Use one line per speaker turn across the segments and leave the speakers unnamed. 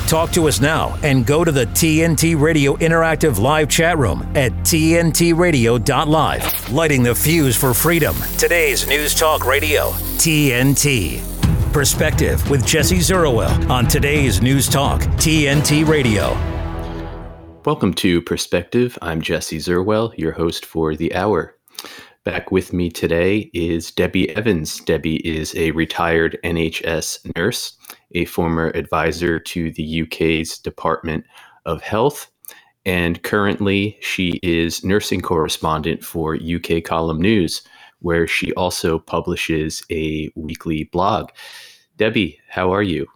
Talk to us now and go to the TNT Radio Interactive Live chat room at tntradio.live. Lighting the fuse for freedom. Today's News Talk Radio, TNT. Perspective with Jesse Zerowell on today's News Talk, TNT Radio.
Welcome to Perspective. I'm Jesse Zerowell, your host for the hour. Back with me today is Debbie Evans. Debbie is a retired NHS nurse, a former advisor to the UK's Department of Health, and currently she is nursing correspondent for UK Column News, where she also publishes a weekly blog. Debbie, how are you?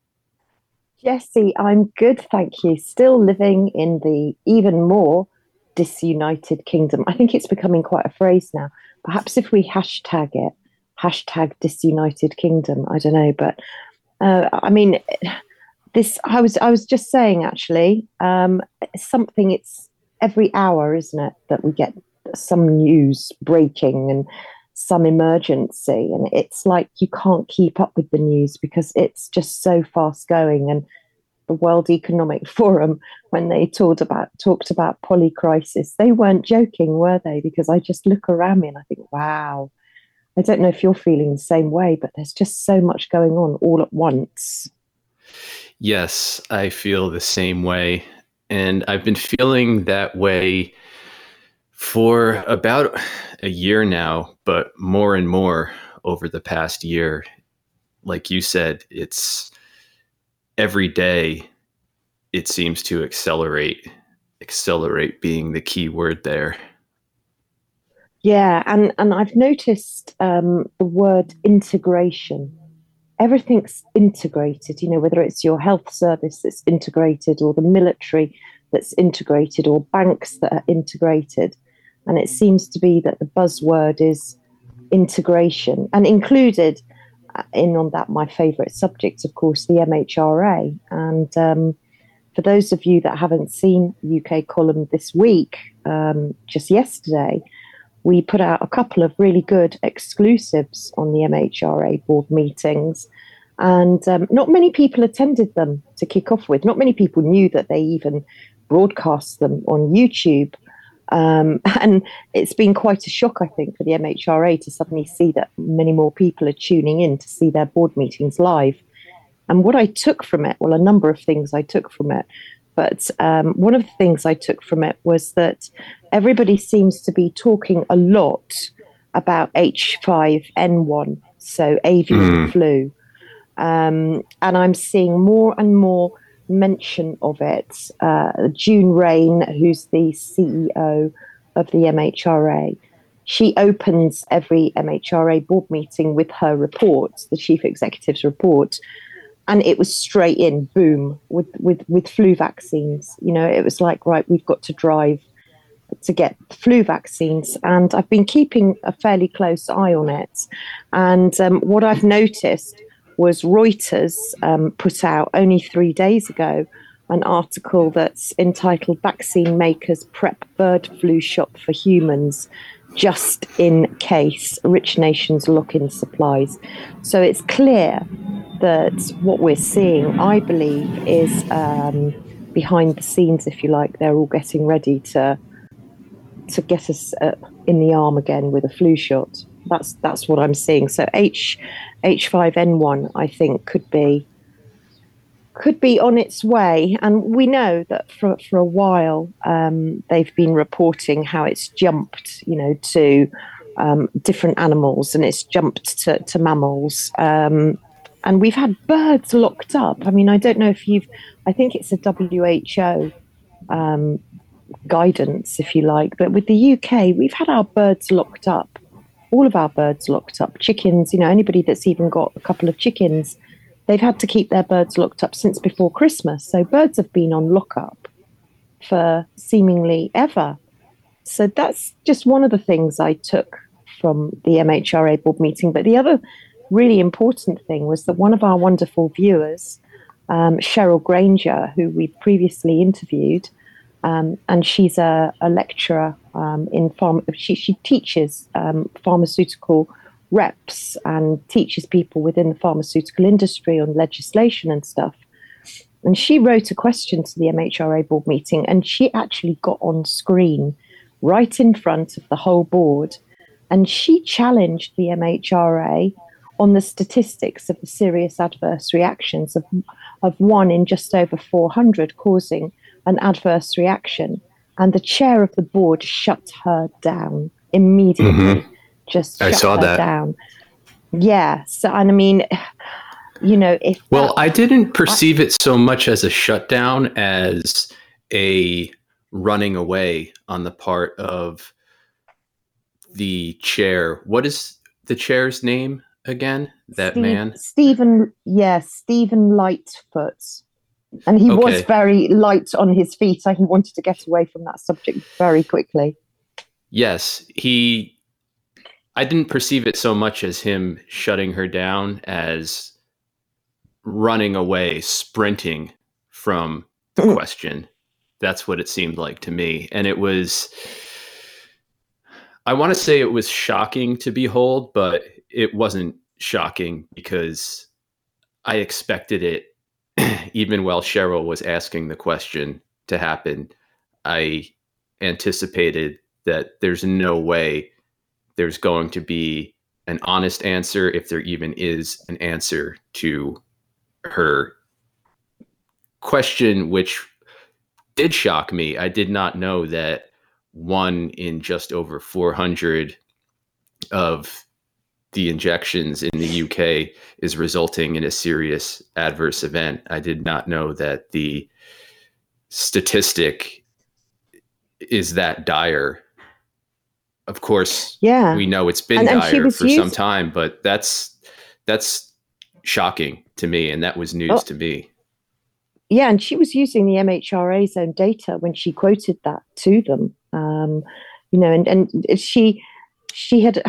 Jesse, I'm good, thank you. Still living in the even more disunited kingdom. I think it's becoming quite a phrase now. Perhaps if we hashtag it, hashtag disunited kingdom, I don't know, but I mean, this. I was just saying actually, something. It's every hour, isn't it, that we get some news breaking and some emergency, and it's like you can't keep up with the news because it's just so fast going. And the World Economic Forum, when they talked about polycrisis, they weren't joking, were they? Because I just look around me and I think, wow. I don't know if you're feeling the same way, but there's just so much going on all at once.
Yes, I feel the same way. And I've been feeling that way for about a year now, but more and more over the past year. Like you said, it's every day it seems to accelerate being the key word there.
Yeah, and I've noticed the word integration. Everything's integrated, whether it's your health service that's integrated or the military that's integrated or banks that are integrated. And it seems to be that the buzzword is integration, and included in on that, my favourite subject, of course, the MHRA. And for those of you that haven't seen UK Column this week, just yesterday, we put out a couple of really good exclusives on the MHRA board meetings, and not many people attended them to kick off with. Not many people knew that they even broadcast them on YouTube. And it's been quite a shock, I think, for the MHRA to suddenly see that many more people are tuning in to see their board meetings live. And what I took from it, well, a number of things I took from it, but one of the things I took from it was that everybody seems to be talking a lot about H5N1, so avian flu. And I'm seeing more and more mention of it. June Rain, who's the CEO of the MHRA, she opens every MHRA board meeting with her report, the chief executive's report. And it was straight in, boom, with flu vaccines. It was like, right, we've got to drive to get flu vaccines. And I've been keeping a fairly close eye on it. And what I've noticed was Reuters put out only 3 days ago an article that's entitled "Vaccine Makers Prep Bird Flu Shot for Humans, Just in Case Rich Nations Lock in Supplies." So it's clear that what we're seeing, I believe, is behind the scenes, if you like. They're all getting ready to get us in the arm again with a flu shot. That's what I'm seeing. So H5N1, I think, could be on its way. And we know that for a while they've been reporting how it's jumped, to different animals, and it's jumped to mammals. And we've had birds locked up. I mean, I don't know if I think it's a WHO guidance, if you like, but with the UK, we've had our birds locked up, all of our birds locked up. Chickens, anybody that's even got a couple of chickens, they've had to keep their birds locked up since before Christmas. So birds have been on lockup for seemingly ever. So that's just one of the things I took from the MHRA board meeting. But the other really important thing was that one of our wonderful viewers, Cheryl Granger, who we previously interviewed, and she's a lecturer in she teaches pharmaceutical reps and teaches people within the pharmaceutical industry on legislation and stuff. And she wrote a question to the MHRA board meeting, and she actually got on screen right in front of the whole board. And she challenged the MHRA on the statistics of the serious adverse reactions of one in just over 400 causing an adverse reaction. And the chair of the board shut her down immediately. Just shut her down. Yeah. So, and I mean, if
I didn't perceive it so much as a shutdown as a running away on the part of the chair. What is the chair's name again? Man?
Stephen Lightfoot. And he was very light on his feet. He wanted to get away from that subject very quickly.
Yes, I didn't perceive it so much as him shutting her down as running away, sprinting from the question. That's what it seemed like to me. And it was, I want to say it was shocking to behold, but it wasn't shocking because I expected it even while Cheryl was asking the question to happen. I anticipated that there's no way there's going to be an honest answer, if there even is an answer to her question, which did shock me. I did not know that one in just over 400 of the injections in the UK is resulting in a serious adverse event. I did not know that the statistic is that dire. Of course, we know it's been dire for some time, but that's shocking to me, and that was news to me.
Yeah, and she was using the MHRA's own data when she quoted that to them. And she had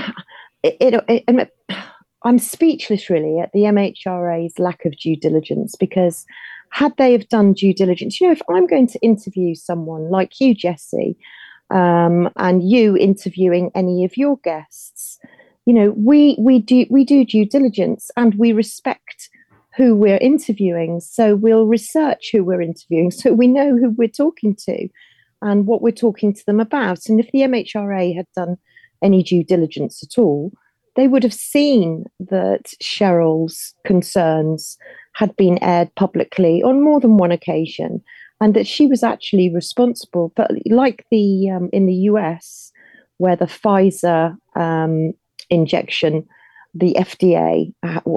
I'm speechless really at the MHRA's lack of due diligence, because had they have done due diligence, if I'm going to interview someone like you, Jessie, and you interviewing any of your guests, we do due diligence and we respect who we're interviewing. So we'll research who we're interviewing so we know who we're talking to and what we're talking to them about. And if the MHRA had done any due diligence at all, they would have seen that Cheryl's concerns had been aired publicly on more than one occasion, and that she was actually responsible. But like in the US, where the Pfizer injection, the FDA,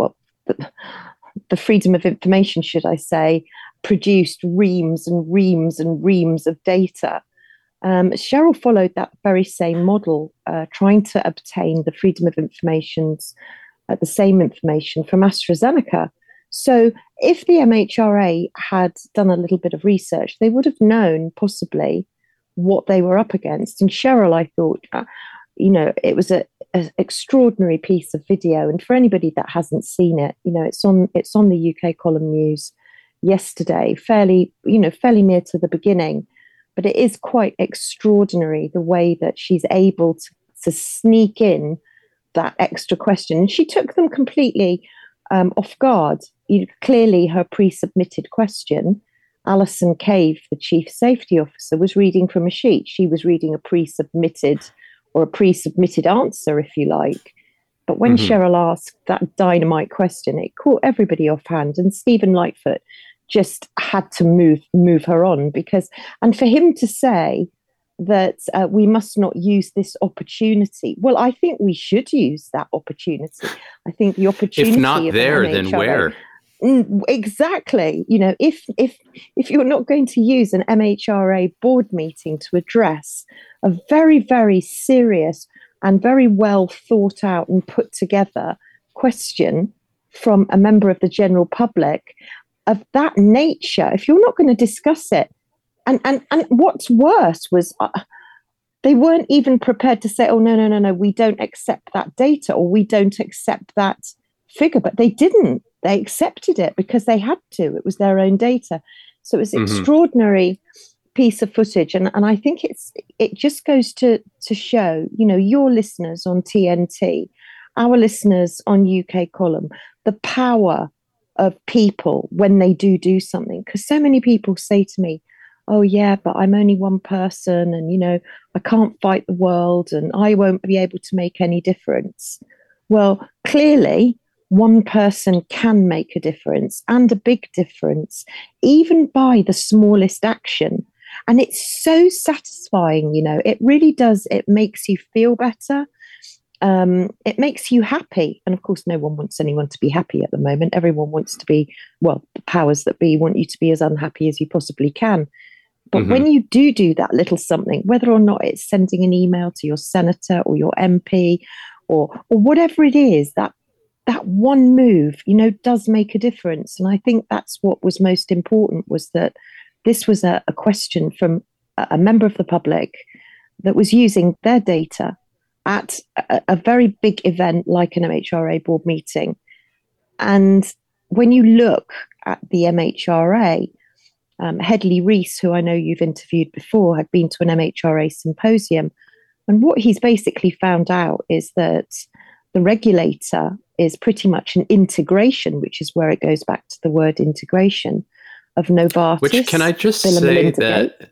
the Freedom of Information, should I say, produced reams and reams and reams of data. Cheryl followed that very same model, trying to obtain the Freedom of Information's the same information from AstraZeneca. So if the MHRA had done a little bit of research, they would have known possibly what they were up against. And Cheryl, I thought, it was an extraordinary piece of video. And for anybody that hasn't seen it, it's on the UK Column News yesterday, fairly near to the beginning. But it is quite extraordinary the way that she's able to sneak in that extra question. And she took them completely off guard. Clearly, her pre-submitted question, Alison Cave, the Chief Safety Officer, was reading from a sheet. She was reading a pre-submitted answer, if you like. But when Cheryl asked that dynamite question, it caught everybody offhand. And Stephen Lightfoot just had to move her on, and for him to say that we must not use this opportunity. Well, I think we should use that opportunity. I think the opportunity,
if not there, then where?
Exactly. If you're not going to use an MHRA board meeting to address a very, very serious and very well thought out and put together question from a member of the general public of that nature, if you're not going to discuss it, and what's worse was they weren't even prepared to say, oh, no, we don't accept that data, or we don't accept that figure. But they didn't. They accepted it because they had to. It was their own data. So it was an extraordinary piece of footage. And I think it just goes to show, your listeners on TNT, our listeners on UK Column, the power of people when they do something. because so many people say to me, oh, yeah, but I'm only one person and, I can't fight the world and I won't be able to make any difference. Well, clearly, one person can make a difference and a big difference, even by the smallest action. And it's so satisfying, it really does. It makes you feel better. It makes you happy. And of course, no one wants anyone to be happy at the moment. Everyone wants to be, well, the powers that be want you to be as unhappy as you possibly can. But when you do that little something, whether or not it's sending an email to your senator or your MP or whatever it is, that one move, does make a difference. And I think that's what was most important, was that this was a question from a member of the public that was using their data at a very big event like an MHRA board meeting. And when you look at the MHRA, Headley Rees, who I know you've interviewed before, had been to an MHRA symposium. And what he's basically found out is that the regulator is pretty much an integration, which is where it goes back to the word integration, of Novartis.
Which, can I just say that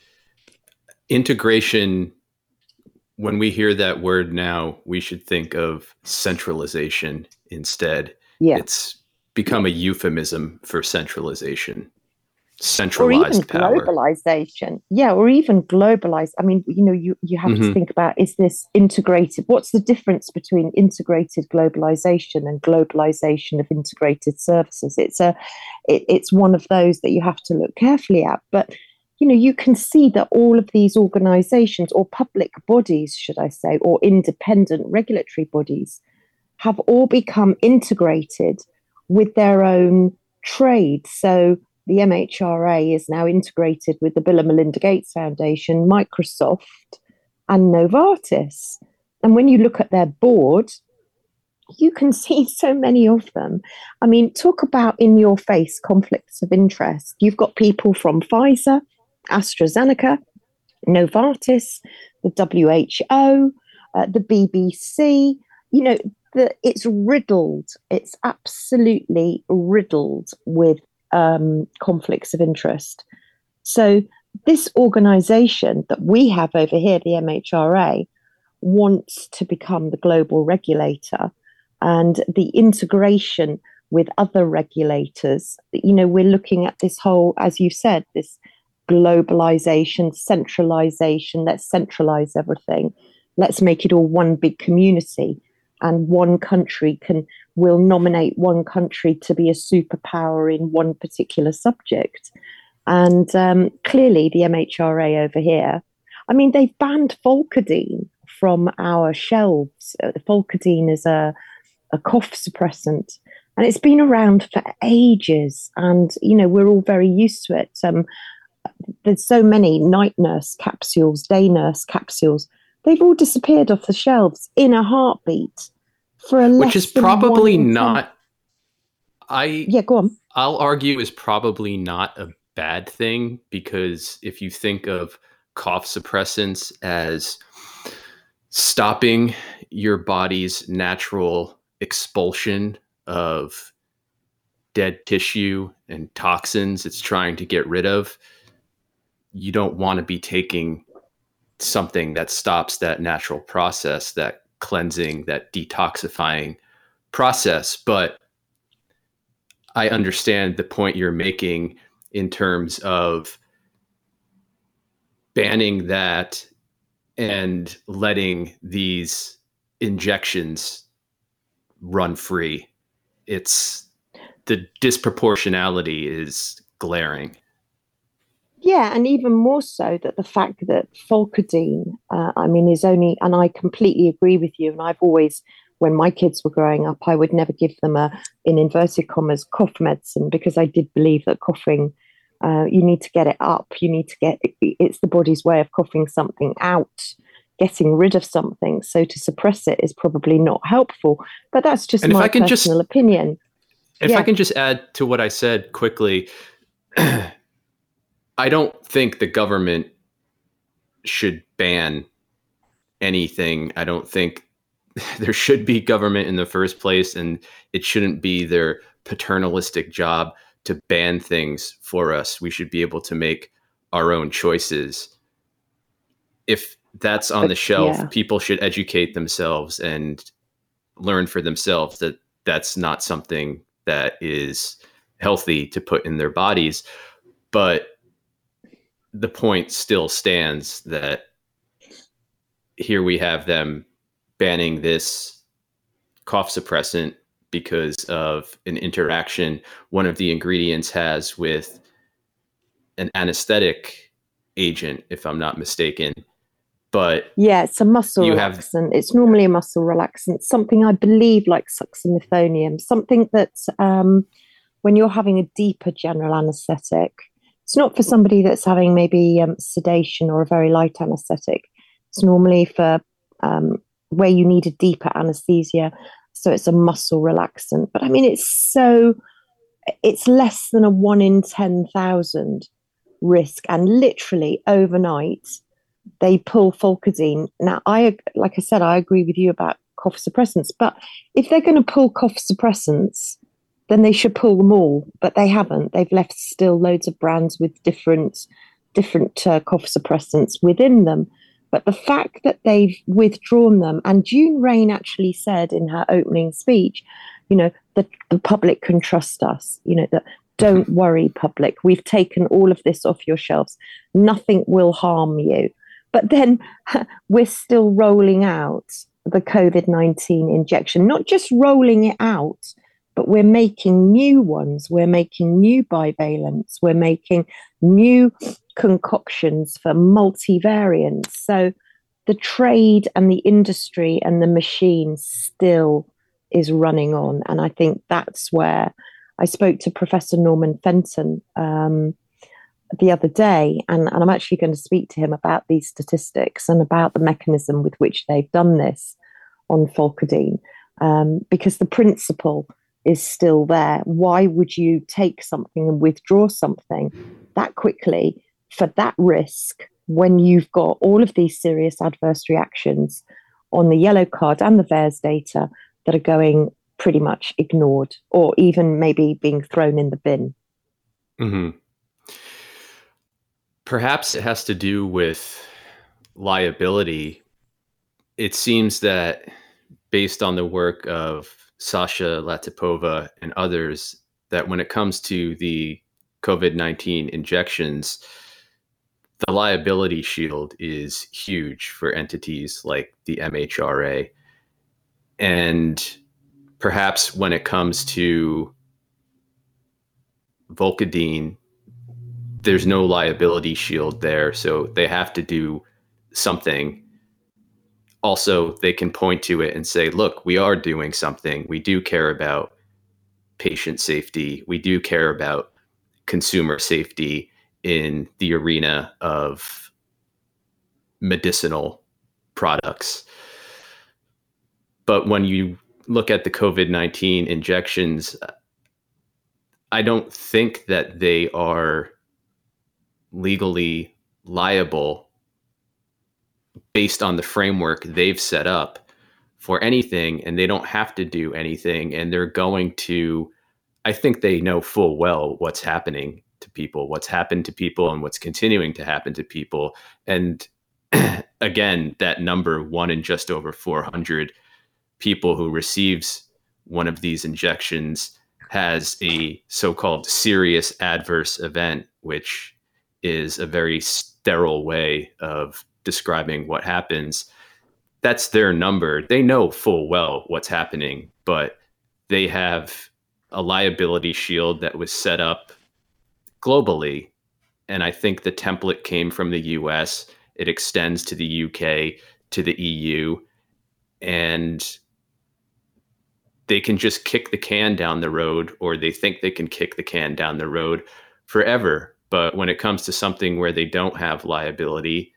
integration, when we hear that word now, we should think of centralization instead.
Yeah.
It's become a euphemism for centralization. Centralized power.
Or even globalization. Yeah, or even globalize. I mean, you have to think about, is this integrated? What's the difference between integrated globalization and globalization of integrated services? It's one of those that you have to look carefully at. But, you can see that all of these organizations, or public bodies, should I say, or independent regulatory bodies, have all become integrated with their own trade. So the MHRA is now integrated with the Bill and Melinda Gates Foundation, Microsoft, and Novartis. And when you look at their board, you can see so many of them. I mean, talk about in-your-face conflicts of interest. You've got people from Pfizer, AstraZeneca, Novartis, the WHO, the BBC. It's riddled. It's absolutely riddled with conflicts of interest. So this organization that we have over here, the MHRA, wants to become the global regulator, and the integration with other regulators. We're looking at this whole, as you said, this globalization, centralization. Let's centralize everything. Let's make it all one big community. And one country will nominate one country to be a superpower in one particular subject. And clearly the MHRA over here, I mean, they've banned Volcadine from our shelves. Volcadine is a cough suppressant, and it's been around for ages. And, we're all very used to it. There's so many night nurse capsules, day nurse capsules. They've all disappeared off the shelves in a heartbeat for a
which is probably not.
Go on.
I'll argue is probably not a bad thing, because if you think of cough suppressants as stopping your body's natural expulsion of dead tissue and toxins it's trying to get rid of, you don't want to be taking something that stops that natural process, that cleansing, that detoxifying process. But I understand the point you're making in terms of banning that and letting these injections run free. It's the disproportionality is glaring.
Yeah, and even more so that the fact that Volcadine, is only, and I completely agree with you, and I've always, when my kids were growing up, I would never give them in inverted commas, cough medicine, because I did believe that coughing, you need to get it up, it's the body's way of coughing something out, getting rid of something. So to suppress it is probably not helpful, but that's just my personal opinion.
If I can just add to what I said quickly, I don't think the government should ban anything. I don't think there should be government in the first place, and it shouldn't be their paternalistic job to ban things for us. We should be able to make our own choices. If that's on the shelf, people should educate themselves and learn for themselves that that's not something that is healthy to put in their bodies. But the point still stands that here we have them banning this cough suppressant because of an interaction one of the ingredients has with an anesthetic agent, if I'm not mistaken. But
yeah, it's a muscle relaxant. It's normally a muscle relaxant, something I believe like succinylphonium, something that when you're having a deeper general anesthetic, it's not for somebody that's having maybe sedation or a very light anesthetic. It's normally for where you need a deeper anesthesia. So it's a muscle relaxant. But I mean, it's less than a 1 in 10,000 risk. And literally overnight, they pull Volcadine. Now, like I said, I agree with you about cough suppressants. But if they're going to pull cough suppressants, then they should pull them all. But they haven't. They've left still loads of brands with different cough suppressants within them. But the fact that they've withdrawn them, and June Rain actually said in her opening speech, that the public can trust us, that don't worry, public, we've taken all of this off your shelves. Nothing will harm you. But then we're still rolling out the COVID-19 injection, not just rolling it out, but we're making new ones. We're making new bivalents. We're making new concoctions for multivariants. So the trade and the industry and the machine still is running on. And I think that's where I spoke to Professor Norman Fenton the other day, and I'm actually going to speak to him about these statistics and about the mechanism with which they've done this on Volcadine, because the principle is still there. Why would you take something and withdraw something that quickly for that risk when you've got all of these serious adverse reactions on the yellow card and the VAERS data that are going pretty much ignored or even maybe being thrown in the bin?
Mm-hmm. Perhaps it has to do with liability. It seems that based on the work of Sasha Latipova and others, that when it comes to the COVID-19 injections, the liability shield is huge for entities like the MHRA. And perhaps when it comes to Volcadine, there's no liability shield there, so they have to do something. Also, they can point to it and say, look, we are doing something. We do care about patient safety. We do care about consumer safety in the arena of medicinal products. But when you look at the COVID-19 injections, I don't think that they are legally liable based on the framework they've set up for anything, and they don't have to do anything. And they're going to, I think they know full well what's happening to people, what's happened to people, and what's continuing to happen to people. And again, that number, 1 in just over 400 people who receives one of these injections has a so-called serious adverse event, which is a very sterile way of describing what happens. That's their number. They know full well what's happening, but they have a liability shield that was set up globally. And I think the template came from the US. It extends to the UK, to the EU, and they can just kick the can down the road, or they think they can kick the can down the road forever. But when it comes to something where they don't have liability,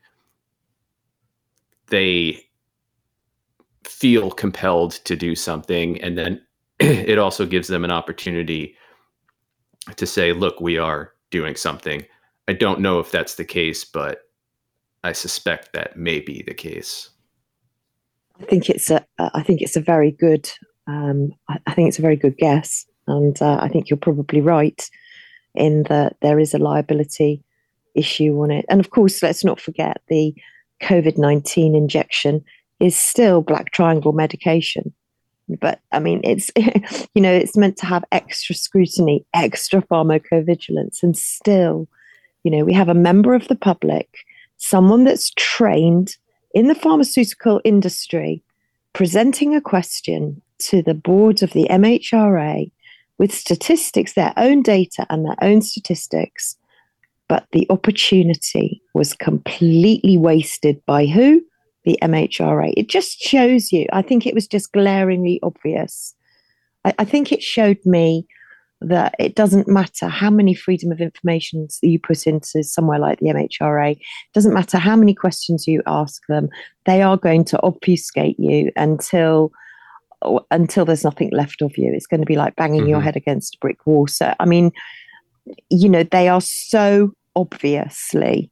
they feel compelled to do something. And then it also gives them an opportunity to say, look, we are doing something. I don't know if that's the case, but I suspect that may be the case.
I think it's a very good guess, and I think you're probably right. in that there is a liability issue on it. And of course, let's not forget the COVID-19 injection is still Black Triangle medication. But I mean, it's, it's meant to have extra scrutiny, extra pharmacovigilance, and still, we have a member of the public, someone that's trained in the pharmaceutical industry, presenting a question to the board of the MHRA with statistics, their own data and their own statistics. But the opportunity was completely wasted by who? The MHRA. It just shows you. I think it was just glaringly obvious. I think it showed me that it doesn't matter how many freedom of informations you put into somewhere like the MHRA. It doesn't matter how many questions you ask them. They are going to obfuscate you until there's nothing left of you. It's going to be like banging your head against a brick wall. So, I mean, they are so obviously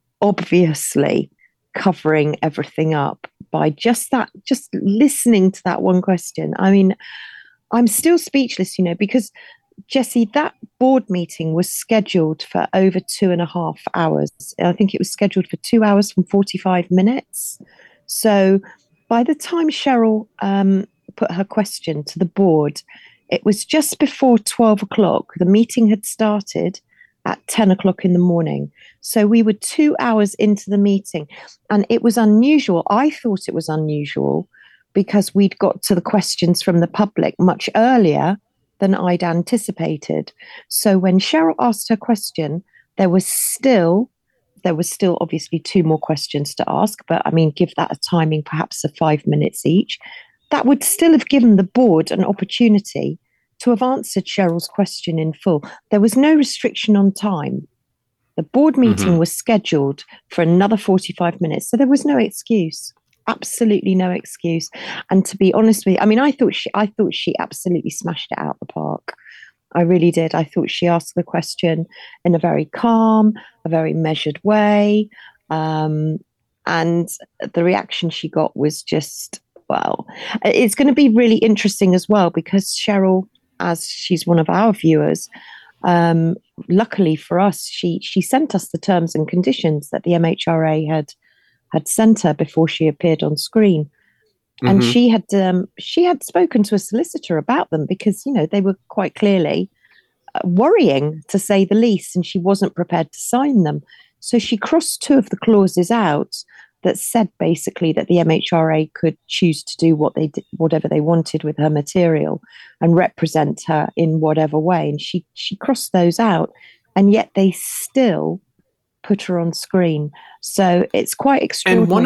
covering everything up by just listening to that one question. I mean, I'm still speechless, because Jessie, that board meeting was scheduled for over 2.5 hours. I think it was scheduled for 2 hours and 45 minutes. So by the time Cheryl put her question to the board, it was just before 12 o'clock. The meeting had started at 10 o'clock in the morning. So we were 2 hours into the meeting, and it was unusual. I thought it was unusual because we'd got to the questions from the public much earlier than I'd anticipated. So when Cheryl asked her question, there was still obviously 2 more questions to ask, but I mean, give that a timing perhaps of 5 minutes each. That would still have given the board an opportunity to have answered Cheryl's question in full. There was no restriction on time. The board meeting was scheduled for another 45 minutes, so there was no excuse. Absolutely no excuse. And to be honest with you, I mean, I thought she absolutely smashed it out the park. I really did. I thought she asked the question in a very calm, a very measured way. And the reaction she got was just, well, it's going to be really interesting as well, because Cheryl, as she's one of our viewers, luckily for us, she sent us the terms and conditions that the MHRA had sent her before she appeared on screen. And she had spoken to a solicitor about them because, they were quite clearly worrying, to say the least, and she wasn't prepared to sign them. So she crossed 2 of the clauses out that said basically that the MHRA could choose to do whatever they wanted with her material and represent her in whatever way. And she crossed those out, and yet they still put her on screen. So it's quite extraordinary. And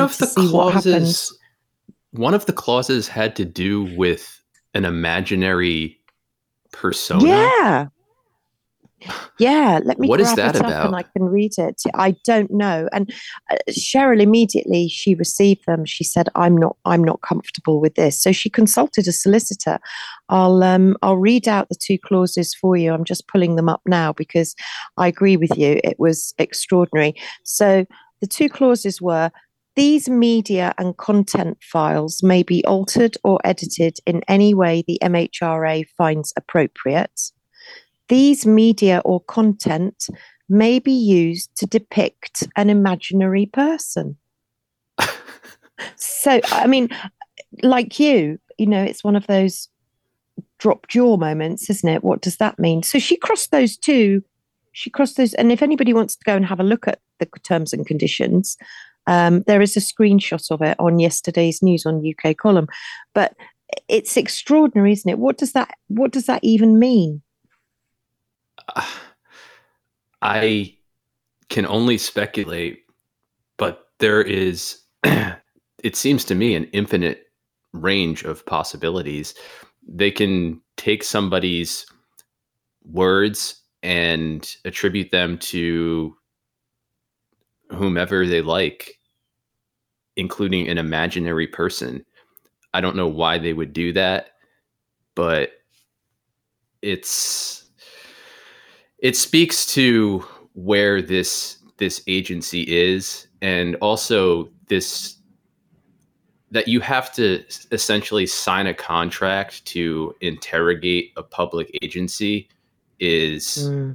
one of the clauses had to do with an imaginary persona.
Yeah, let me
what
grab
is that
it up
about?
and I can read it. I don't know. And Cheryl, immediately she received them, she said, I'm not comfortable with this. So she consulted a solicitor. I'll read out the 2 clauses for you. I'm just pulling them up now because I agree with you. It was extraordinary. So the 2 clauses were: these media and content files may be altered or edited in any way the MHRA finds appropriate. These media or content may be used to depict an imaginary person. So, I mean, like it's one of those drop jaw moments, isn't it? What does that mean? So she crossed those 2. And if anybody wants to go and have a look at the terms and conditions, there is a screenshot of it on yesterday's News on UK column. But it's extraordinary, isn't it? What does that even mean?
I can only speculate, but there is, it seems to me, an infinite range of possibilities. They can take somebody's words and attribute them to whomever they like, including an imaginary person. I don't know why they would do that, but it speaks to where this agency is, and also that you have to essentially sign a contract to interrogate a public agency is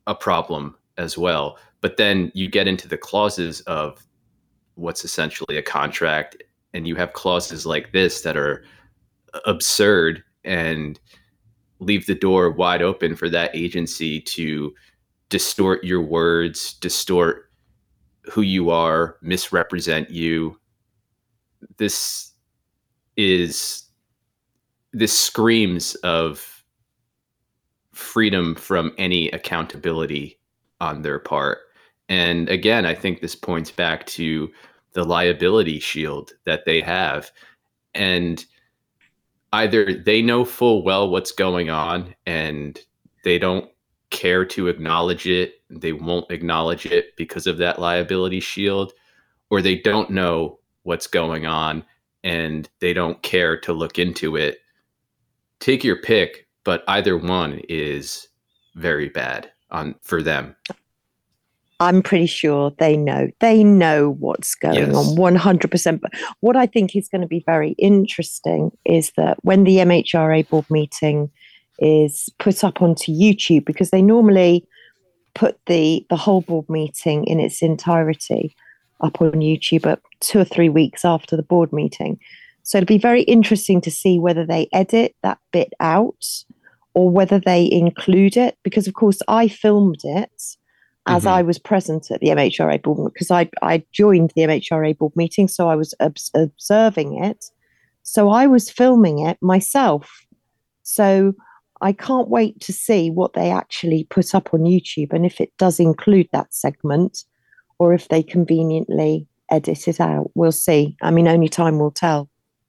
a problem as well. But then you get into the clauses of what's essentially a contract, and you have clauses like this that are absurd and leave the door wide open for that agency to distort your words, distort who you are, misrepresent you. This is this screams of freedom from any accountability on their part. And again, I think this points back to the liability shield that they have. And either they know full well what's going on and they don't care to acknowledge it, they won't acknowledge it because of that liability shield, or they don't know what's going on and they don't care to look into it. Take your pick, but either one is very bad for them.
I'm pretty sure they know. They know what's going on 100%. But what I think is going to be very interesting is that when the MHRA board meeting is put up onto YouTube, because they normally put the whole board meeting in its entirety up on YouTube at 2 or 3 weeks after the board meeting. So it'll be very interesting to see whether they edit that bit out or whether they include it, because of course I filmed it as I was present at the MHRA board, because I joined the MHRA board meeting, so I was observing it. So I was filming it myself. So I can't wait to see what they actually put up on YouTube and if it does include that segment or if they conveniently edit it out. We'll see. I mean, only time will tell.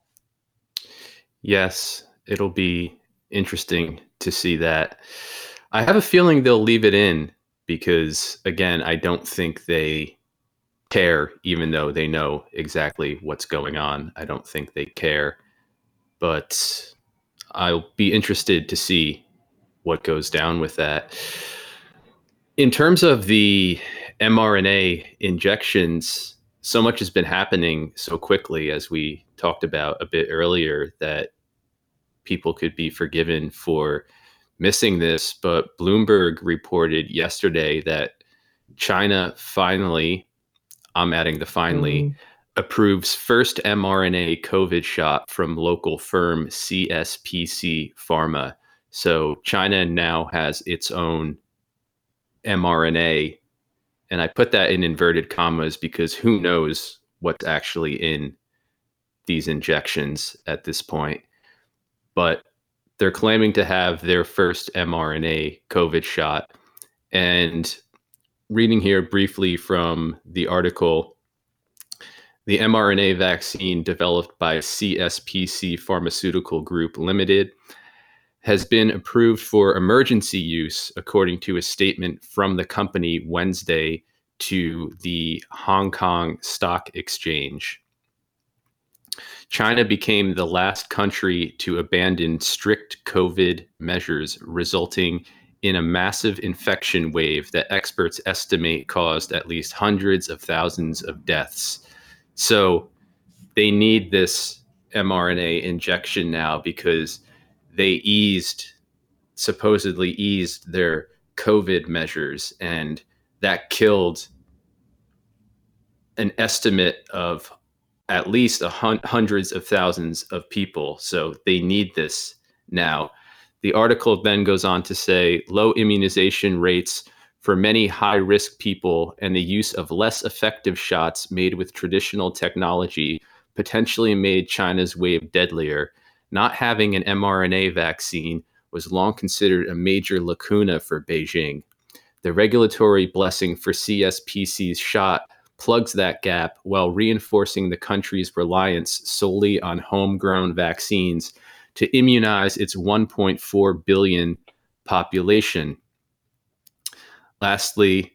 Yes, it'll be interesting to see that. I have a feeling they'll leave it in because, again, I don't think they care, even though they know exactly what's going on. I don't think they care. But I'll be interested to see what goes down with that. In terms of the mRNA injections, so much has been happening so quickly, as we talked about a bit earlier, that people could be forgiven for missing this. But Bloomberg reported yesterday that China finally, I'm adding the finally, approves first mRNA COVID shot from local firm CSPC Pharma. So China now has its own mRNA. And I put that in inverted commas because who knows what's actually in these injections at this point. But they're claiming to have their first mRNA COVID shot. And reading here briefly from the article, the mRNA vaccine developed by CSPC Pharmaceutical Group Limited has been approved for emergency use, according to a statement from the company Wednesday to the Hong Kong Stock Exchange. China became the last country to abandon strict COVID measures, resulting in a massive infection wave that experts estimate caused at least hundreds of thousands of deaths. So they need this mRNA injection now because they supposedly eased their COVID measures, and that killed an estimate of at least hundreds of thousands of people. So they need this now. The article then goes on to say low immunization rates for many high-risk people and the use of less effective shots made with traditional technology potentially made China's wave deadlier. Not having an mRNA vaccine was long considered a major lacuna for Beijing. The regulatory blessing for CSPC's shot plugs that gap while reinforcing the country's reliance solely on homegrown vaccines to immunize its 1.4 billion population. Lastly,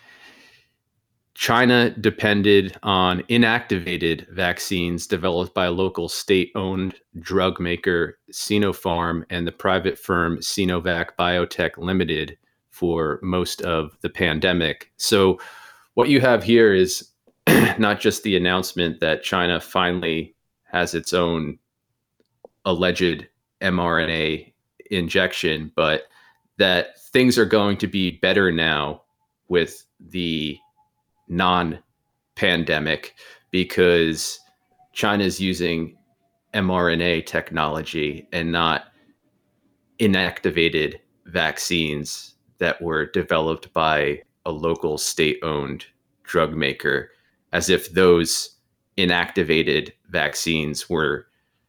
China depended on inactivated vaccines developed by local state-owned drug maker Sinopharm and the private firm Sinovac Biotech Limited for most of the pandemic. So what you have here is not just the announcement that China finally has its own alleged mRNA injection, but that things are going to be better now with the non-pandemic because China's using mRNA technology and not inactivated vaccines that were developed by a local state-owned drug maker, as if those inactivated vaccines were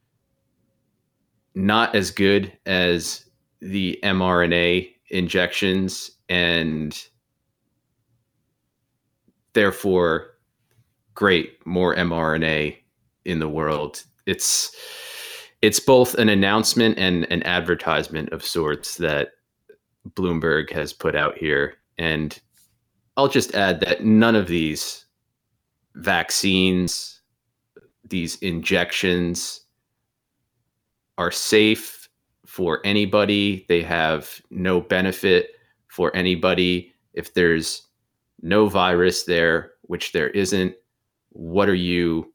not as good as the mRNA injections, and therefore, great, more mRNA in the world. It's both an announcement and an advertisement of sorts that Bloomberg has put out here. And I'll just add that none of these vaccines, these injections, are safe for anybody. They have no benefit for anybody. If there's no virus there, which there isn't, what are you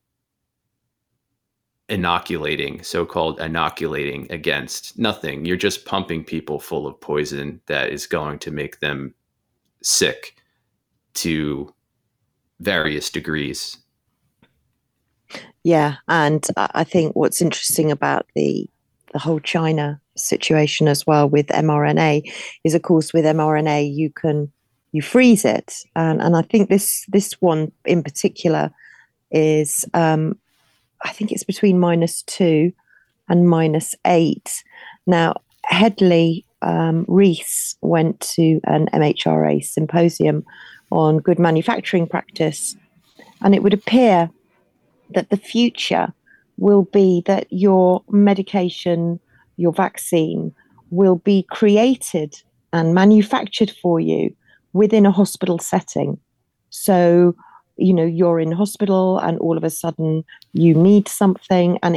inoculating, so-called inoculating against? Nothing. You're just pumping people full of poison that is going to make them sick to various degrees.
Yeah, and I think what's interesting about the whole China situation as well with mRNA is, of course, with mRNA you freeze it, and I think this one in particular is I think it's between -2 and -8. Now Hedley Rees went to an MHRA symposium on good manufacturing practice, and it would appear that the future will be that your medication, your vaccine, will be created and manufactured for you within a hospital setting. So, you're in hospital and all of a sudden you need something, and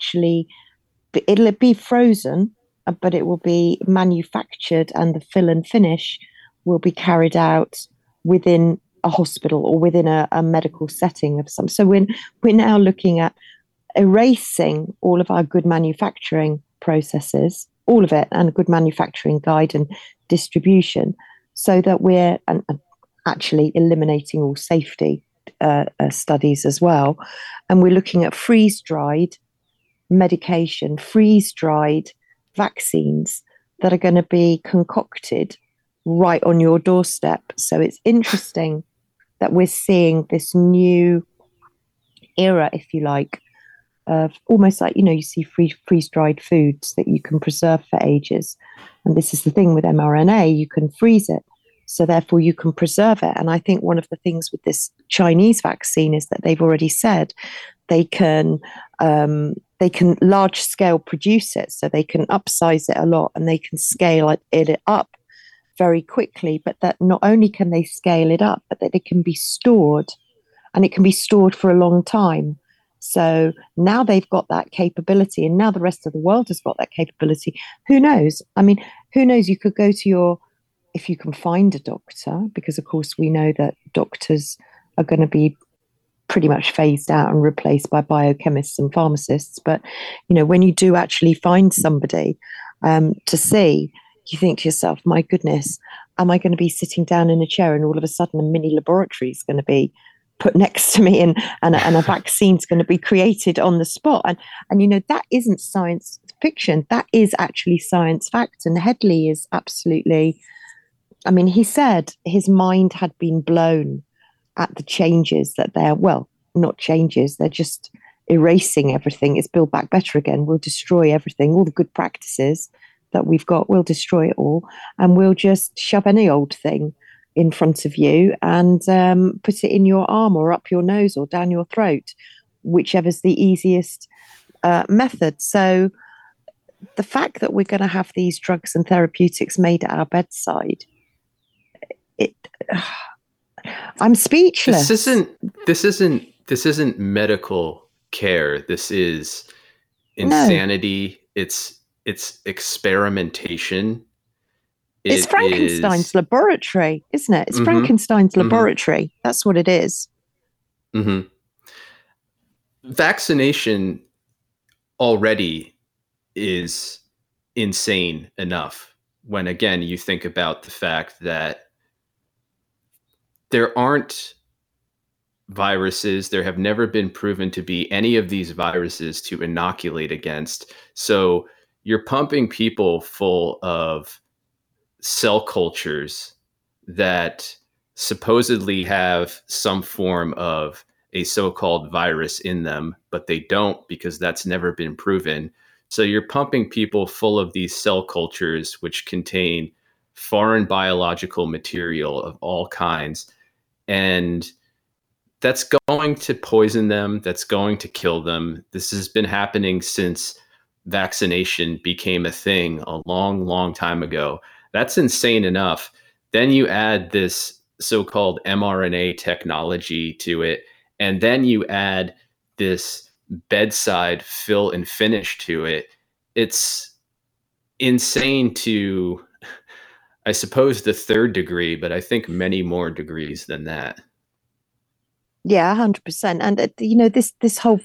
it'll be frozen, but it will be manufactured, and the fill and finish will be carried out within a hospital or within a medical setting of some. So we're now looking at erasing all of our good manufacturing processes, all of it, and good manufacturing guide and distribution, so that we're actually eliminating all safety studies as well. And we're looking at freeze-dried medication, freeze-dried vaccines that are going to be concocted right on your doorstep. So it's interesting that we're seeing this new era, if you like, of almost like, you see freeze-dried foods that you can preserve for ages. And this is the thing with mRNA, you can freeze it. So therefore you can preserve it. And I think one of the things with this Chinese vaccine is that they've already said they can large scale produce it. So they can upsize it a lot and they can scale it up very quickly, but that not only can they scale it up, but that it can be stored, and it can be stored for a long time. So now they've got that capability, and now the rest of the world has got that capability. Who knows? I mean, who knows? You could go to if you can find a doctor, because of course we know that doctors are going to be pretty much phased out and replaced by biochemists and pharmacists. But, when you do actually find somebody to see, you think to yourself, my goodness, am I going to be sitting down in a chair and all of a sudden a mini laboratory is going to be put next to me and a vaccine is going to be created on the spot? And that isn't science fiction. That is actually science fact. And Hedley is absolutely, he said his mind had been blown at the changes that not changes, they're just erasing everything. It's Build Back Better again. We'll destroy everything, all the good practices that we've got, we'll destroy it all, and we'll just shove any old thing in front of you and put it in your arm or up your nose or down your throat, whichever's the easiest method. So the fact that we're going to have these drugs and therapeutics made at our bedside, I'm speechless.
This isn't medical care. This is insanity. No. It's experimentation.
It's Frankenstein's laboratory, isn't it? It's Frankenstein's laboratory. That's what it is.
Mm-hmm. Vaccination already is insane enough. when, again, you think about the fact that there aren't viruses, there have never been proven to be any of these viruses to inoculate against. So you're pumping people full of cell cultures that supposedly have some form of a so-called virus in them, but they don't, because that's never been proven. So you're pumping people full of these cell cultures which contain foreign biological material of all kinds. And that's going to poison them. That's going to kill them. This has been happening since vaccination became a thing a long, long time ago. That's insane enough. Then you add this so-called mRNA technology to it, and then you add this bedside fill and finish to it. It's insane to, I suppose, the third degree, but I think many more degrees than that.
Yeah, 100%. And this whole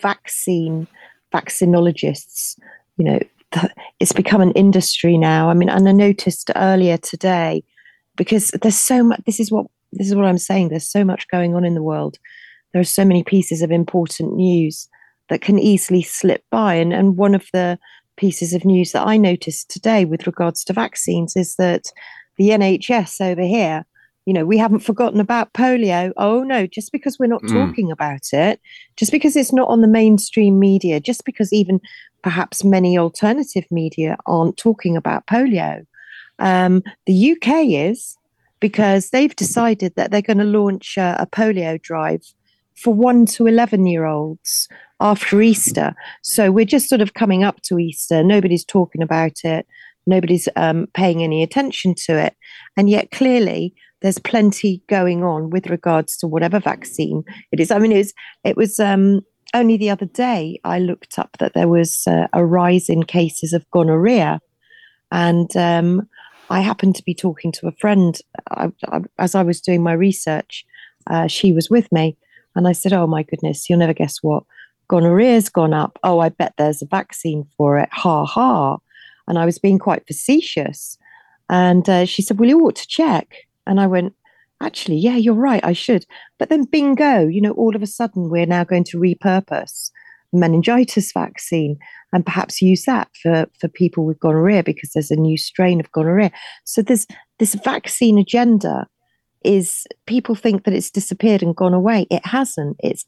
vaccinologists, it's become an industry now. I mean, and I noticed earlier today, because there's so much. This is what I'm saying. There's so much going on in the world. There are so many pieces of important news that can easily slip by. And one of the pieces of news that I noticed today with regards to vaccines is that the NHS over here, we haven't forgotten about polio. Oh, no, just because we're not talking about it, just because it's not on the mainstream media, just because even perhaps many alternative media aren't talking about polio. The UK is, because they've decided that they're going to launch a polio drive for 1 to 11-year-olds after Easter. So we're just sort of coming up to Easter. Nobody's talking about it. Nobody's paying any attention to it. And yet clearly there's plenty going on with regards to whatever vaccine it is. I mean, it was only the other day I looked up that there was a rise in cases of gonorrhea. And I happened to be talking to a friend as I was doing my research. She was with me. And I said, oh, my goodness, you'll never guess what. Gonorrhea's gone up. Oh, I bet there's a vaccine for it. Ha, ha. And I was being quite facetious. And she said, well, you ought to check. And I went, actually, yeah, you're right, I should. But then bingo, all of a sudden we're now going to repurpose meningitis vaccine and perhaps use that for people with gonorrhea because there's a new strain of gonorrhea. So there's this vaccine agenda is people think that it's disappeared and gone away. It hasn't. It's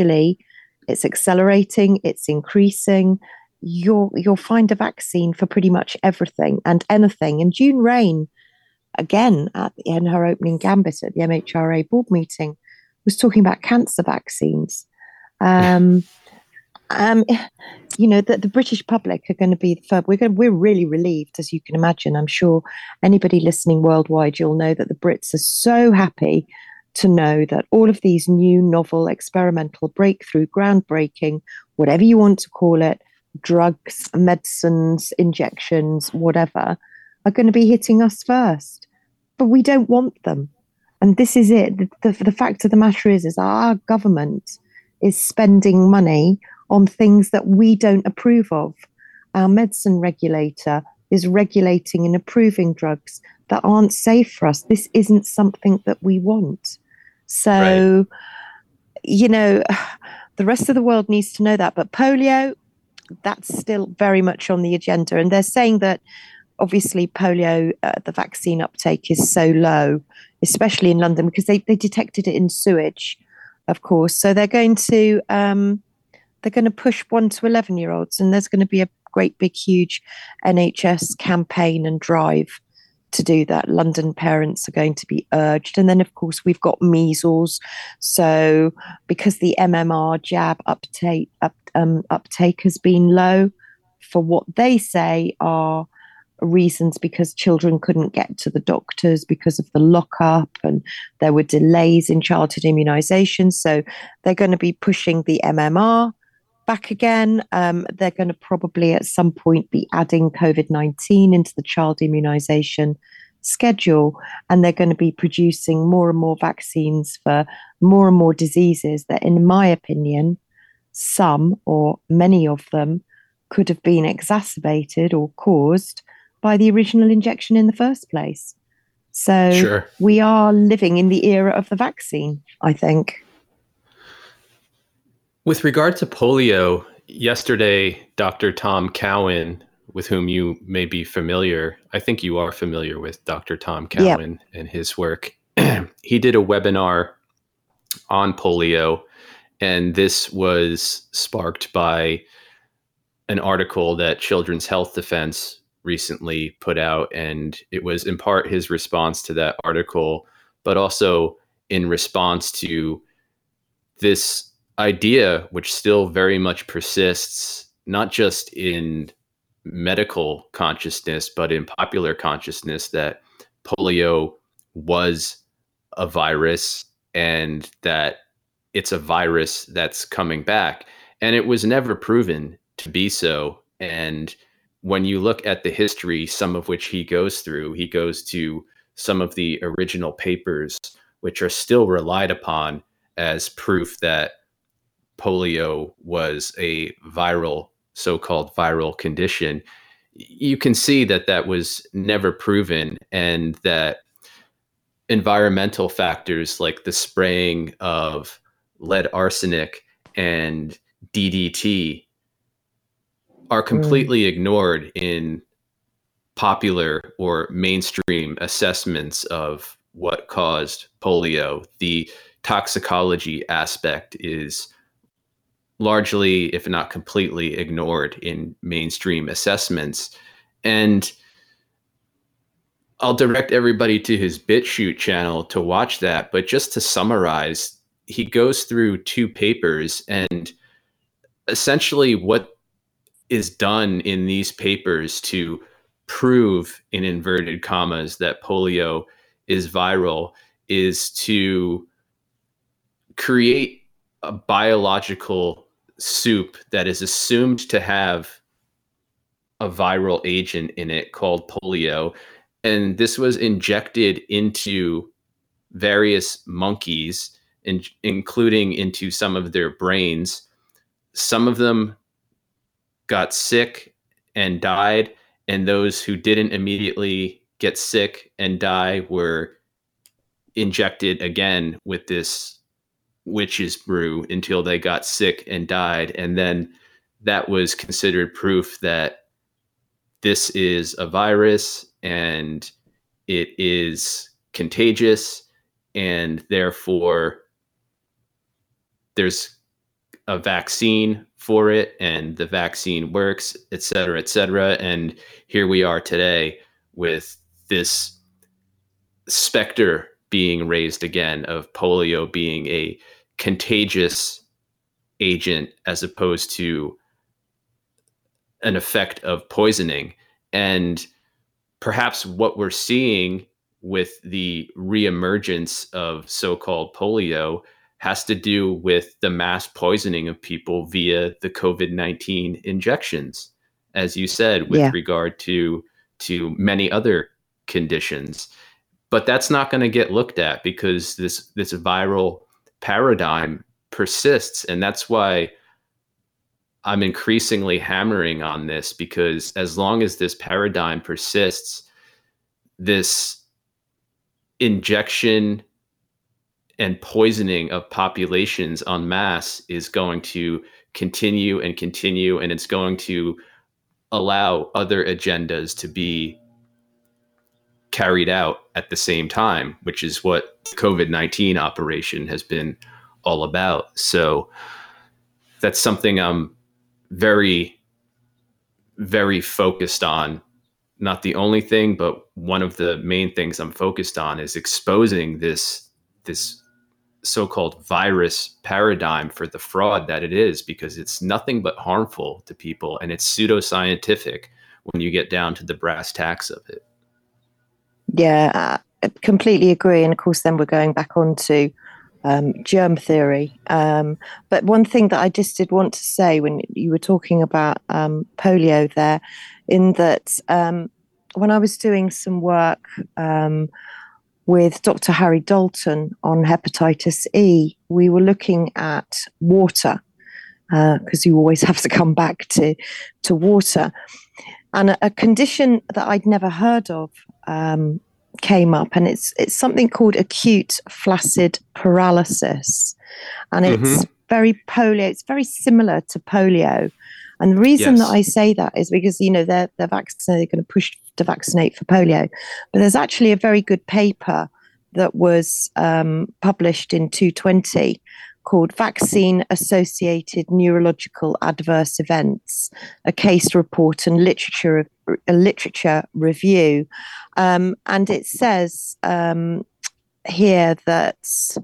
accelerating, it's increasing. You'll find a vaccine for pretty much everything and anything. And June Rain, again, in her opening gambit at the MHRA board meeting, was talking about cancer vaccines. The British public are going to be we're really relieved, as you can imagine. I'm sure anybody listening worldwide, you'll know that the Brits are so happy to know that all of these new, novel, experimental, breakthrough, groundbreaking, whatever you want to call it, drugs, medicines, injections, whatever, are going to be hitting us first. But we don't want them. And this is it. The fact of the matter is our government is spending money on things that we don't approve of. Our medicine regulator is regulating and approving drugs that aren't safe for us. This isn't something that we want. So, right. The rest of the world needs to know that. But polio, that's still very much on the agenda. And they're saying that obviously polio, the vaccine uptake is so low, especially in London, because they detected it in sewage, of course. So they're going to push 1 to 11-year-olds, and there's going to be a great big huge NHS campaign and drive to do that. London parents are going to be urged. And then of course we've got measles. So because the MMR jab uptake has been low for what they say are reasons, because children couldn't get to the doctors because of the lockup and there were delays in childhood immunisation. So they're going to be pushing the MMR back again. They're going to probably at some point be adding COVID-19 into the child immunisation schedule, and they're going to be producing more and more vaccines for more and more diseases that, in my opinion, some or many of them could have been exacerbated or caused by the original injection in the first place. So
Sure.
we are living in the era of the vaccine, I think.
With regard to polio, yesterday, Dr. Tom Cowan, with whom you may be familiar, I think you are familiar with Dr. Tom Cowan and his work. He did a webinar on polio, and this was sparked by an article that Children's Health Defense recently put out, and it was in part his response to that article, but also in response to this idea, which still very much persists, not just in medical consciousness, but in popular consciousness, that polio was a virus and that it's a virus that's coming back. And it was never proven to be so. And when you look at the history, some of which he goes to some of the original papers, which are still relied upon as proof that polio was a viral, so-called viral condition. You can see that that was never proven, and that environmental factors like the spraying of lead arsenic and DDT are completely ignored in popular or mainstream assessments of what caused polio. The toxicology aspect is largely, if not completely, ignored in mainstream assessments. And I'll direct everybody to his BitChute channel to watch that. But just to summarize, he goes through 2 papers, and essentially what is done in these papers to prove, in inverted commas, that polio is viral is to create a biological soup that is assumed to have a viral agent in it called polio. And this was injected into various monkeys, including into some of their brains. Some of them got sick and died, and those who didn't immediately get sick and die were injected again with this witch's brew until they got sick and died. And then that was considered proof that this is a virus and it is contagious, and therefore there's a vaccine for it, and the vaccine works, et cetera, et cetera. And here we are today with this specter being raised again of polio being a contagious agent as opposed to an effect of poisoning. And perhaps what we're seeing with the reemergence of so-called polio has to do with the mass poisoning of people via the COVID-19 injections, as you said, with regard to many other conditions. But that's not going to get looked at because this viral paradigm persists. And that's why I'm increasingly hammering on this, because as long as this paradigm persists, this injection and poisoning of populations en masse is going to continue and continue, and it's going to allow other agendas to be carried out at the same time, which is what the COVID-19 operation has been all about. So that's something I'm very, very focused on. Not the only thing, but one of the main things I'm focused on is exposing this so-called virus paradigm for the fraud that it is, because it's nothing but harmful to people, and it's pseudoscientific when you get down to the brass tacks of it.
Yeah, I completely agree. And of course, then we're going back on to germ theory. But one thing that I just did want to say when you were talking about polio there, in that when I was doing some work with Dr. Harry Dalton on hepatitis E, we were looking at water, because you always have to come back to water. And a condition that I'd never heard of came up, and it's something called acute flaccid paralysis, and it's very polio. It's very similar to polio, and the reason that I say that is because they're vaccinated, they're going to push to vaccinate for polio, but there's actually a very good paper that was published in 2020 called Vaccine Associated Neurological Adverse Events, a case report and literature review. And it says here that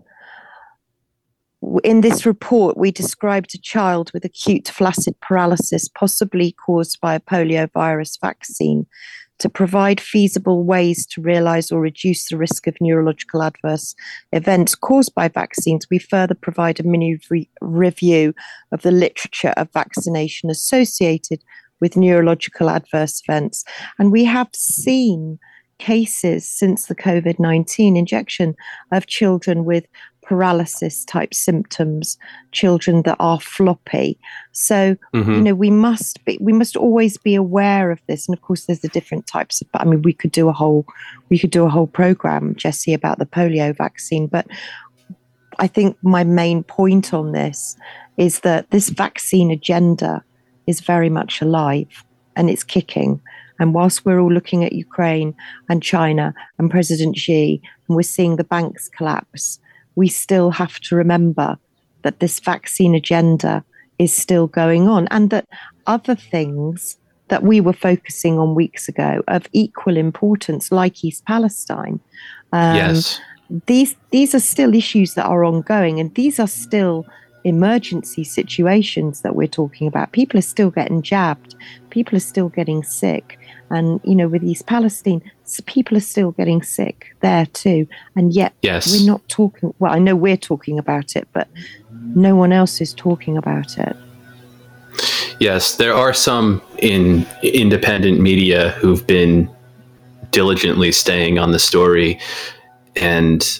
in this report, we described a child with acute flaccid paralysis, possibly caused by a poliovirus vaccine, to provide feasible ways to realize or reduce the risk of neurological adverse events caused by vaccines. We further provide a mini review of the literature of vaccination associated with neurological adverse events. And we have seen cases since the COVID-19 injection of children with paralysis type symptoms, children that are floppy. So, we must always be aware of this. And of course, there's the different types of, we could do a whole program, Jessie, about the polio vaccine. But I think my main point on this is that this vaccine agenda is very much alive and it's kicking. And whilst we're all looking at Ukraine and China and President Xi, and we're seeing the banks collapse, we still have to remember that this vaccine agenda is still going on, and that other things that we were focusing on weeks ago of equal importance, like East Palestine, these are still issues that are ongoing, and these are still emergency situations that we're talking about. People are still getting jabbed, people are still getting sick, and with East Palestine, people are still getting sick there too, and yet we're not talking. Well, I know we're talking about it, but no one else is talking about it.
Yes, there are some in independent media who've been diligently staying on the story, and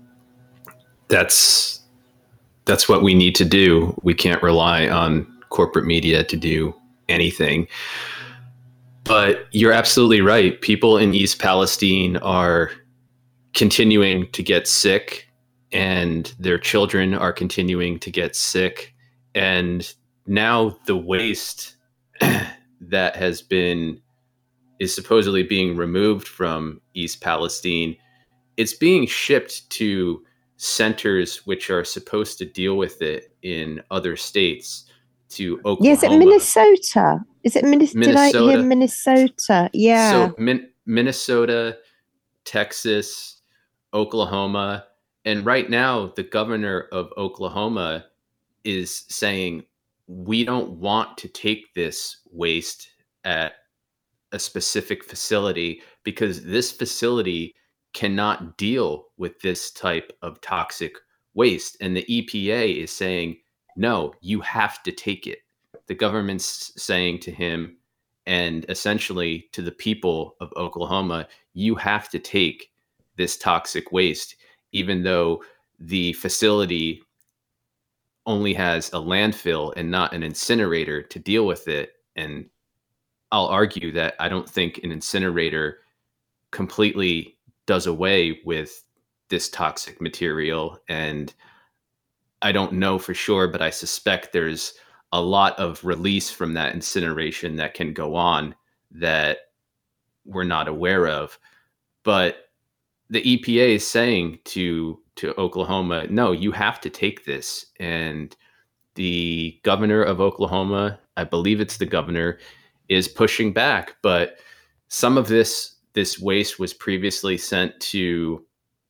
that's what we need to do. We can't rely on corporate media to do anything. But you're absolutely right. People in East Palestine are continuing to get sick, and their children are continuing to get sick. And now the waste that is supposedly being removed from East Palestine, it's being shipped to centers which are supposed to deal with it in other states, to Oklahoma.
Yes, Minnesota. Is it Minnesota? Did I hear Minnesota? Yeah.
So Minnesota, Texas, Oklahoma, and right now the governor of Oklahoma is saying, we don't want to take this waste at a specific facility because this facility cannot deal with this type of toxic waste. And the EPA is saying, no, you have to take it. The government's saying to him, and essentially to the people of Oklahoma, you have to take this toxic waste, even though the facility only has a landfill and not an incinerator to deal with it. And I'll argue that I don't think an incinerator completely does away with this toxic material. And I don't know for sure, but I suspect there's a lot of release from that incineration that can go on that we're not aware of. But the EPA is saying to Oklahoma, no, you have to take this. And the governor of Oklahoma, I believe it's the governor, is pushing back. But some of this waste was previously sent to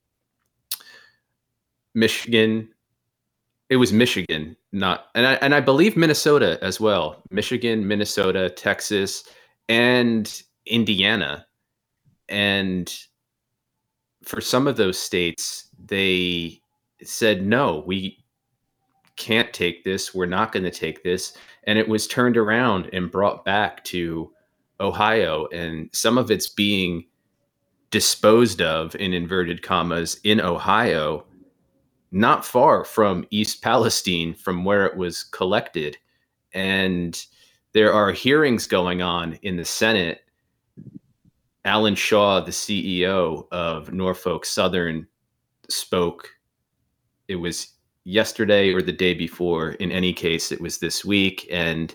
Michigan. It was Michigan, and I believe Minnesota as well. Michigan, Minnesota, Texas, and Indiana. And for some of those states, they said, no, we can't take this. We're not going to take this. And it was turned around and brought back to Ohio. And some of it's being disposed of, in inverted commas, in Ohio, not far from East Palestine, from where it was collected. And there are hearings going on in the Senate. Alan Shaw, the CEO of Norfolk Southern, spoke. It was yesterday or the day before. In any case, it was this week. And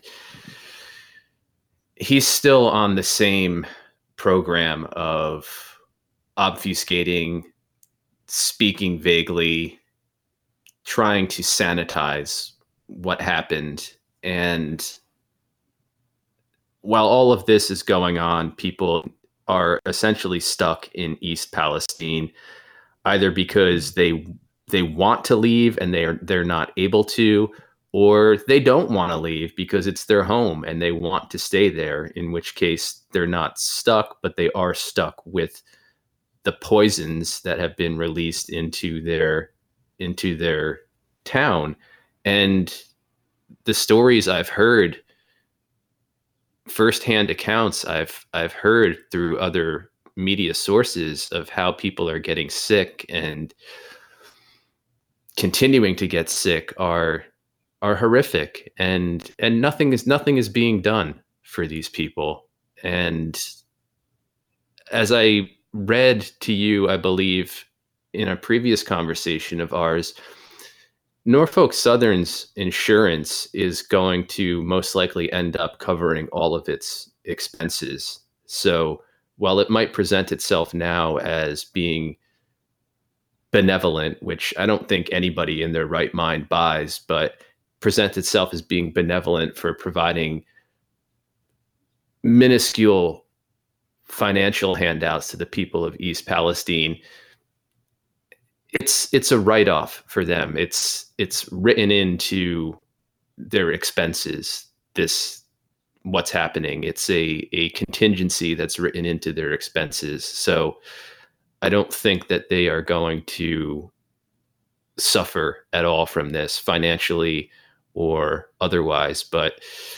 he's still on the same program of obfuscating, speaking vaguely, trying to sanitize what happened. And while all of this is going on, people are essentially stuck in East Palestine, either because they want to leave and they're not able to, or they don't want to leave because it's their home and they want to stay there, in which case they're not stuck, but they are stuck with the poisons that have been released into their town. And the stories I've heard, firsthand accounts I've heard through other media sources of how people are getting sick and continuing to get sick are horrific, and nothing is being done for these people. And as I read to you, I believe in a previous conversation of ours, Norfolk Southern's insurance is going to most likely end up covering all of its expenses. So while it might present itself now as being benevolent, which I don't think anybody in their right mind buys, but present itself as being benevolent for providing minuscule financial handouts to the people of East Palestine, it's a write-off for them. It's written into their expenses. What's happening. It's a contingency that's written into their expenses. So I don't think that they are going to suffer at all from this, financially or otherwise. But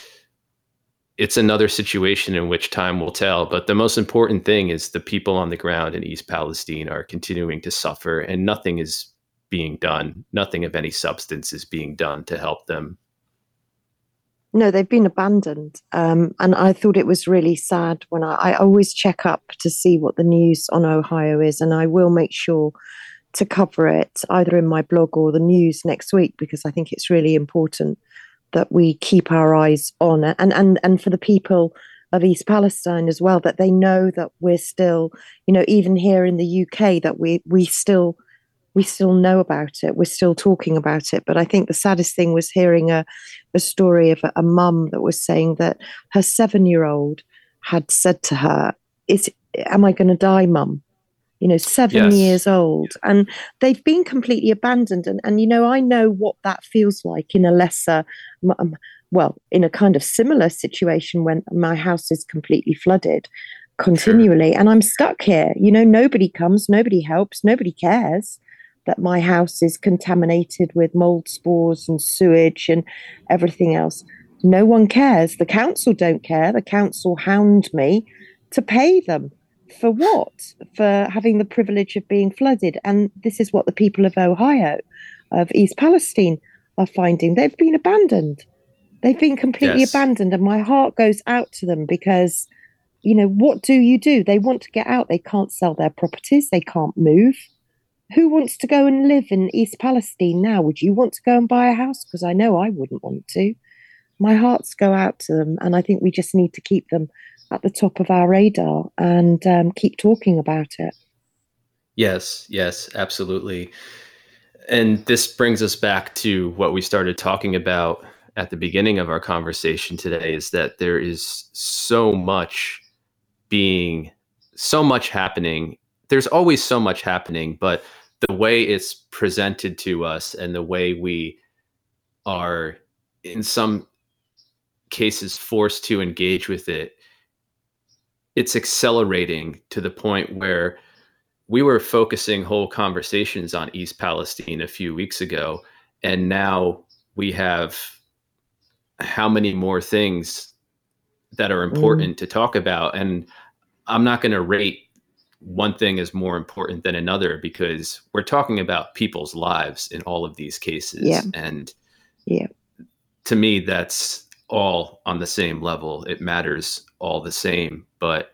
it's another situation in which time will tell. But the most important thing is the people on the ground in East Palestine are continuing to suffer, and nothing is being done. Nothing of any substance is being done to help them.
No, they've been abandoned. And I thought it was really sad when I always check up to see what the news on Ohio is, and I will make sure to cover it either in my blog or the news next week, because I think it's really important that we keep our eyes on it, and for the people of East Palestine as well, that they know that we're still, even here in the UK, that we still know about it. We're still talking about it. But I think the saddest thing was hearing a story of a mum that was saying that her 7-year-old had said to her, am I going to die, mum? 7 years old, and they've been completely abandoned. And I know what that feels like in a lesser, in a kind of similar situation when my house is completely flooded continually. Sure. And I'm stuck here. Nobody comes, nobody helps, nobody cares that my house is contaminated with mold spores and sewage and everything else. No one cares. The council don't care. The council hound me to pay them. For what? For having the privilege of being flooded. And this is what the people of Ohio, of East Palestine, are finding. They've been abandoned. They've been completely abandoned. And my heart goes out to them because, what do? They want to get out. They can't sell their properties. They can't move. Who wants to go and live in East Palestine now? Would you want to go and buy a house? Because I know I wouldn't want to. My hearts go out to them. And I think we just need to keep them at the top of our radar and keep talking about it.
Yes, absolutely. And this brings us back to what we started talking about at the beginning of our conversation today, is that there is so much happening. There's always so much happening, but the way it's presented to us and the way we are in some cases forced to engage with it, it's accelerating to the point where we were focusing whole conversations on East Palestine a few weeks ago, and now we have how many more things that are important to talk about. And I'm not going to rate one thing as more important than another, because we're talking about people's lives in all of these cases. Yeah. And to me, that's all on the same level. It matters all the same, but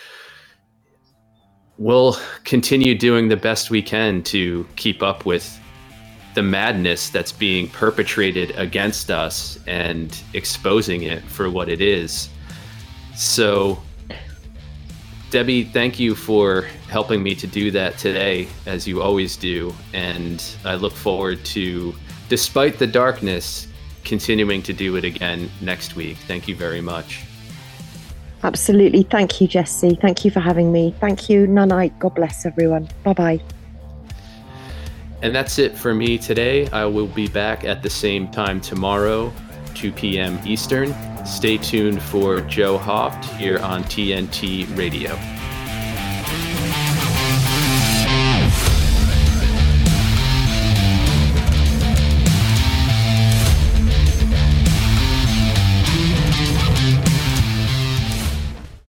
we'll continue doing the best we can to keep up with the madness that's being perpetrated against us and exposing it for what it is. So, Debbie, thank you for helping me to do that today, as you always do. And I look forward to, despite the darkness, continuing to do it again next week. Thank you very much.
Absolutely. Thank you, Jesse. Thank you for having me. Thank you. Nanite. God bless everyone. Bye-bye.
And that's it for me today. I will be back at the same time tomorrow, 2 p.m. Eastern. Stay tuned for Joe Hoft here on TNT Radio.